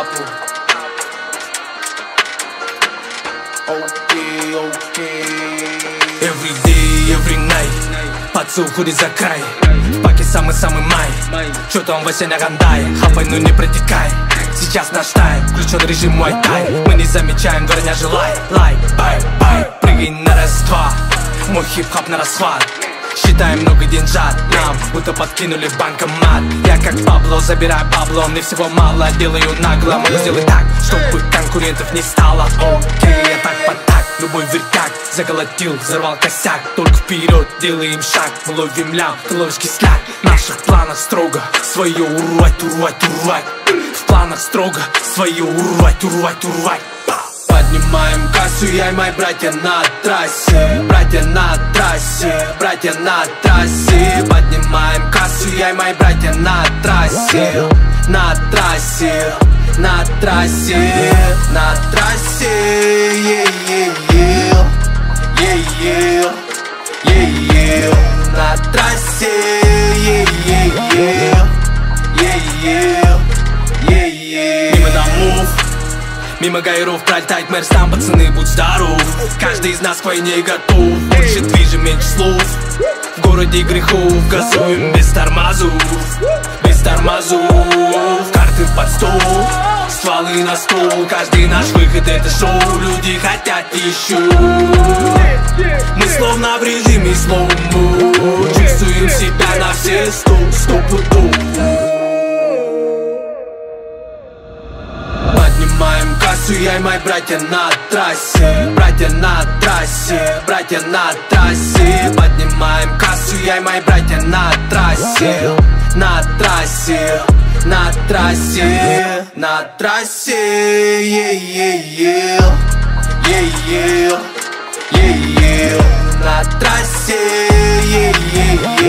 этапу. Окей. Every day, every night пацан уходит за край. В паке самый-самый май. Чё там Вася нагандай? Хапай, ну не протекай. Сейчас наш тайм, включен режим мой тайм. Мы не замечаем, дворня желай. Лайк, бай, прыгай на раз-два. Мой хип-хап на расхват. Считаем много деньжат, нам будто подкинули банкомат. Я как Пабло, забираю бабло, мне всего мало, делаю нагло. Могу сделать так, чтобы конкурентов не стало. Окей, я так по так, любой вертяк заколотил, взорвал косяк. Только вперед делаем шаг, мы ловим лям, ты ловишь кисляк. В наших планах строго свое урвать. В планах строго свое урвать. Поднимаем кассу, я и мои братья на трассе. Братья на трассе. Поднимаем кассу, я и мои братья на трассе. На трассе. На трассе. Мимо домов, мимо гаеров пролетает мэр, там пацаны, будь здоров. Каждый из нас к войне готов. Больше движем, меньше слов. В городе грехов газуем без тормозов. Карты под стол, стволы на стол. Каждый наш выход это шоу. Люди хотят еще. Мы словно в режиме слоумо. Чувствуем себя на все сто пудов. Поднимаем кассу, я и мои братья на трассе. Братья на трассе. Поднимаем кассу, я и мои братья на трассе. На трассе. На трассе. На трассе.